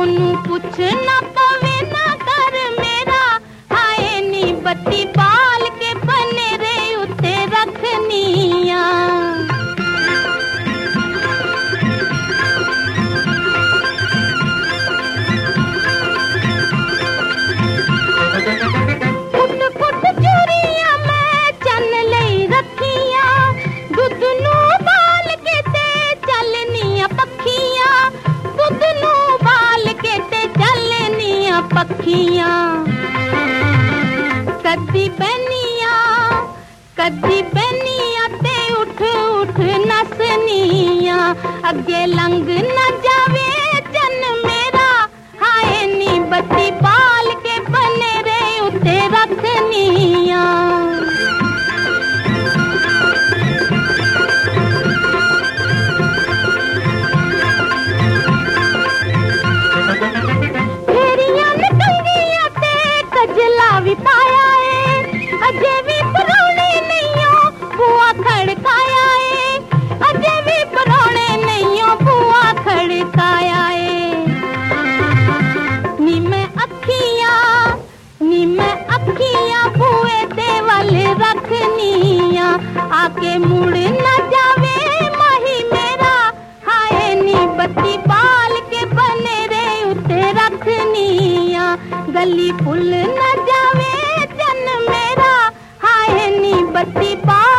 ओनू पुछ ना पवे ना कर मेरा, हाय नी बत्ती बाल के बनेरे उत्ते रखनिया। कदी बनिया ते उठ उठ नसनिया, अगे लंघ न जावे चन मेरा, हाय नी बत्ती बाल के बनेरे उत्ते रखनिया। फेरियां न टंगिया ते कजला भी पाया है, अजे भी खड़काया है, अजे भी परोने नहीं हो बुआ खड़काया है। नी मैं अखियां बुए दे वल रखनिया, आके मुड़ न जावे माही मेरा, हाय नी बत्ती बाल के बनेरे उत्ते रखनिया। गली फुल न जावे चन मेरा, हाय नी बत्ती बाल